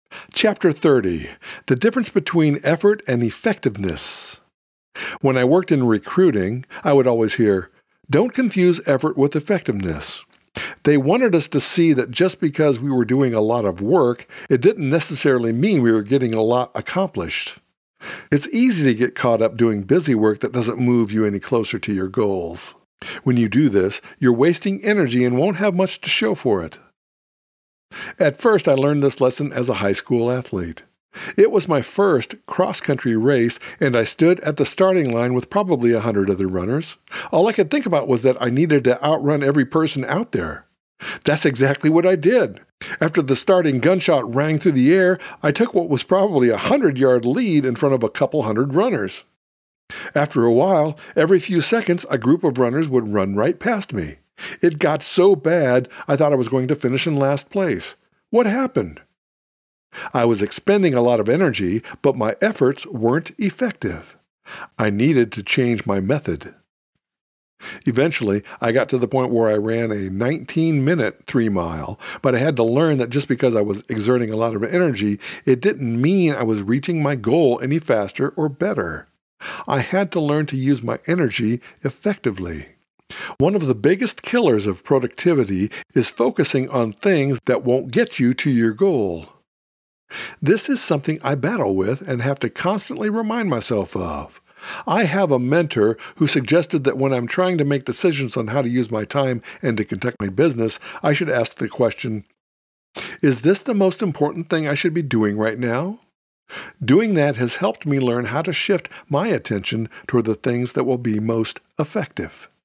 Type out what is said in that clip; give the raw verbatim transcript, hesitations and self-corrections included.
Chapter thirty, The Difference Between Effort and Effectiveness. When I worked in recruiting, I would always hear, "Don't confuse effort with effectiveness." They wanted us to see that just because we were doing a lot of work, it didn't necessarily mean we were getting a lot accomplished. It's easy to get caught up doing busy work that doesn't move you any closer to your goals. When you do this, you're wasting energy and won't have much to show for it. At first, I learned this lesson as a high school athlete. It was my first cross-country race, and I stood at the starting line with probably a hundred other runners. All I could think about was that I needed to outrun every person out there. That's exactly what I did. After the starting gunshot rang through the air, I took what was probably a hundred-yard lead in front of a couple hundred runners. After a while, every few seconds, a group of runners would run right past me. It got so bad, I thought I was going to finish in last place. What happened? I was expending a lot of energy, but my efforts weren't effective. I needed to change my method. Eventually, I got to the point where I ran a nineteen-minute three-mile, but I had to learn that just because I was exerting a lot of energy, it didn't mean I was reaching my goal any faster or better. I had to learn to use my energy effectively. One of the biggest killers of productivity is focusing on things that won't get you to your goal. This is something I battle with and have to constantly remind myself of. I have a mentor who suggested that when I'm trying to make decisions on how to use my time and to conduct my business, I should ask the question, is this the most important thing I should be doing right now? Doing that has helped me learn how to shift my attention toward the things that will be most effective.